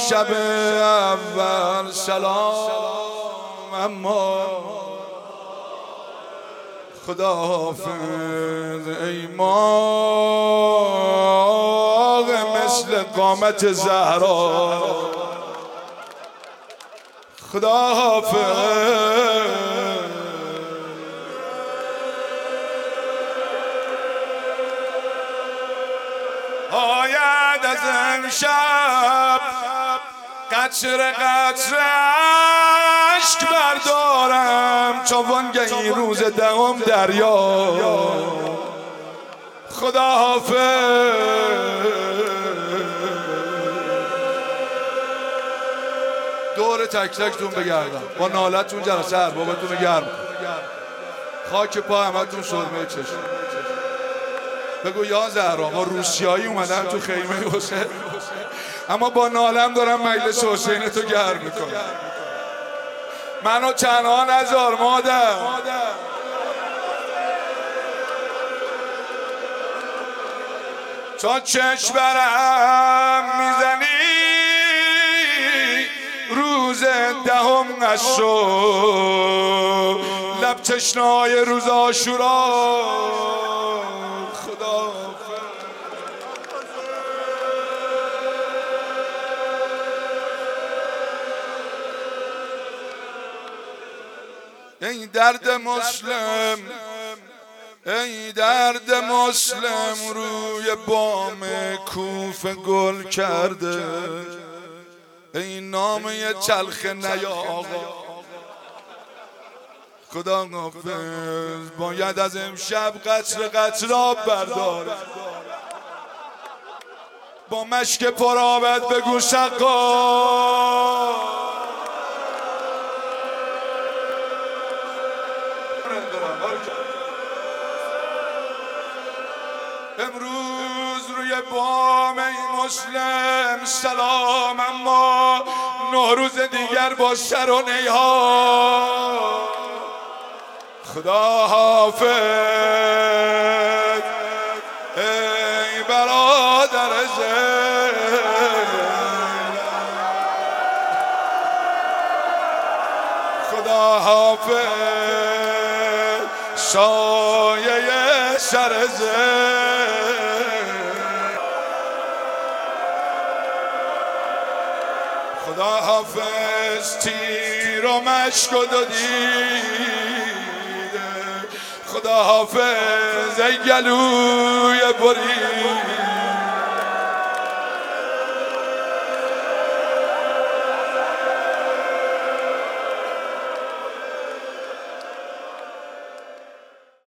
شب اول سلام، اما خداحافظ ای ماه مثل قامت زهرا، خداحافظ. آید از امشب قطره قطره اشک بردارم، چوانگهی روز دهم دریا، خداحافظ. دور تک تکتون بگردم با نالتون جلسه اربابتون گرم، خاک پا همتون سرمه چشم. بگو یا زهرا ما روسیایی اومدن تو خیمه حسین، اما با نالم دارم مجلس حسین تو گرم میکنم. منو تنها نذار مادر، تا چشم برم میزنی روز دهم عاشور، لب تشنای روز عاشورا، خدا. ای درد مسلم، ای درد مسلم روی بام کوفه گل کرده، ای نامه تلخ نیا آقا، خدا حافظ. باید از امشب قطره قطره آب برداره، با مشک پرآبت بگو سقا. امروز روی بام ای مسلم سلام، اما 9 روز دیگر با سر و نیها، خدا حافظ. ای برادر خدا حافظ، سایه سر خدا حافظ. تیر و مشک و دادیده، خدا حافظ. ای گلوی برید